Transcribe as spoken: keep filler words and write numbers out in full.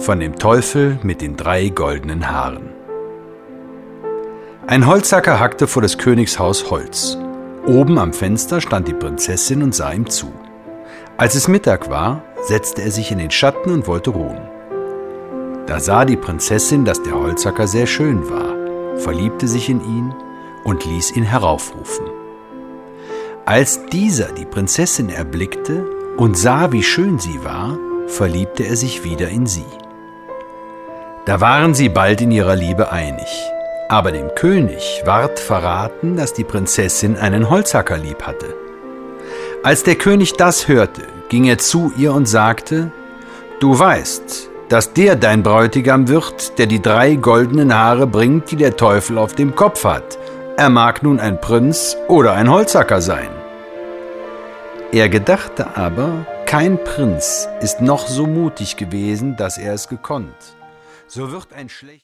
von dem Teufel mit den drei goldenen Haaren. Ein Holzhacker hackte vor des Königs Haus Holz. Oben am Fenster stand die Prinzessin und sah ihm zu. Als es Mittag war, setzte er sich in den Schatten und wollte ruhen. Da sah die Prinzessin, dass der Holzhacker sehr schön war, verliebte sich in ihn und ließ ihn heraufrufen. Als dieser die Prinzessin erblickte und sah, wie schön sie war, verliebte er sich wieder in sie. Da waren sie bald in ihrer Liebe einig, aber dem König ward verraten, dass die Prinzessin einen Holzhacker lieb hatte. Als der König das hörte, ging er zu ihr und sagte: »Du weißt, dass der dein Bräutigam wird, der die drei goldenen Haare bringt, die der Teufel auf dem Kopf hat. Er mag nun ein Prinz oder ein Holzhacker sein.« Er gedachte aber, kein Prinz ist noch so mutig gewesen, dass er es gekonnt. So wird ein schlecht